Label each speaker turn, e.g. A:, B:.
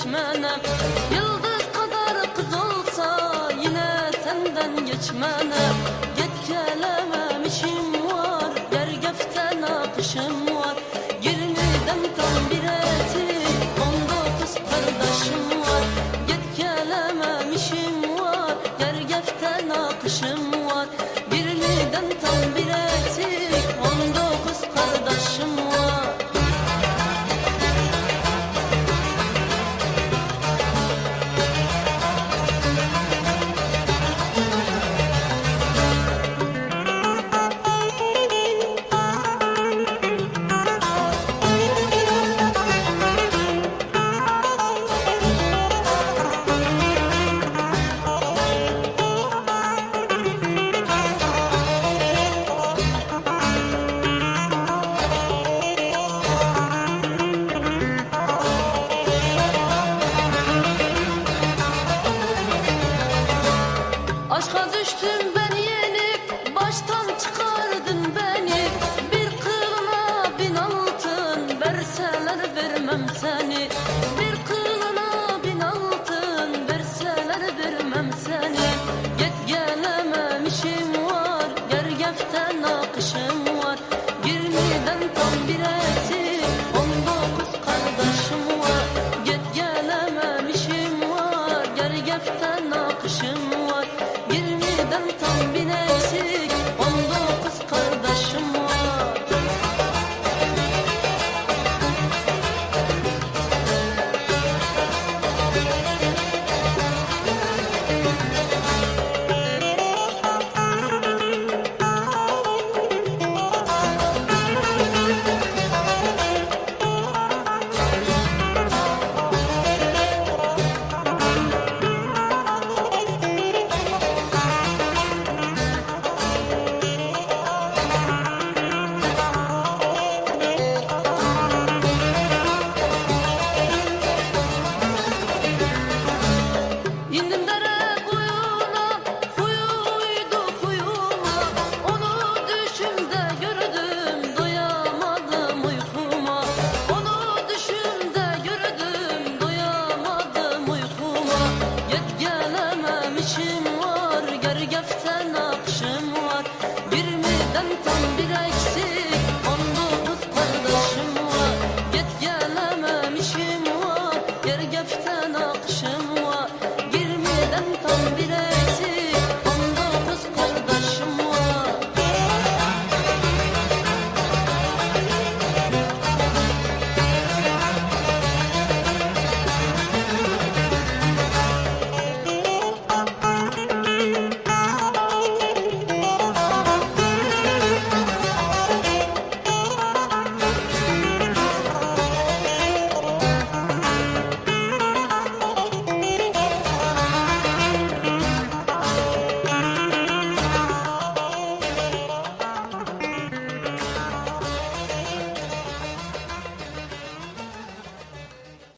A: seçmenem. Yıldız kadar kız olsa yine senden geçmenem. Git gelemem işim var, gergeften akışım var. 20'den tam bir eti, 19 kardeşim var. Git gelemem işim var, gergeften akışım var. 20'den tam bir eti, 19 kardeşim var. Aşka düştüm ben yenip, baştan çıkardın beni. Bir kılına 1000 altın verseler vermem seni. Bir kılına 1000 altın verseler vermem seni. Git gelemem işim var, gergeften akışım var. 20'den tam bir eti, 19 kardeşim var. Git gelemem işim var, gergeften akışım var. 20'den tam bin eksik, 19 kardeşim var. İndim dere kuyuna, huyuydu huyuma. Onu düşümde gördüm, doyamadım uykuma. Onu düşümde gördüm, doyamadım uykuma. Git gelemem işim var, gergeften akışım var. 20'den tam bir eksik, 19 kardeşim var. Git gelemem işim var, gergeften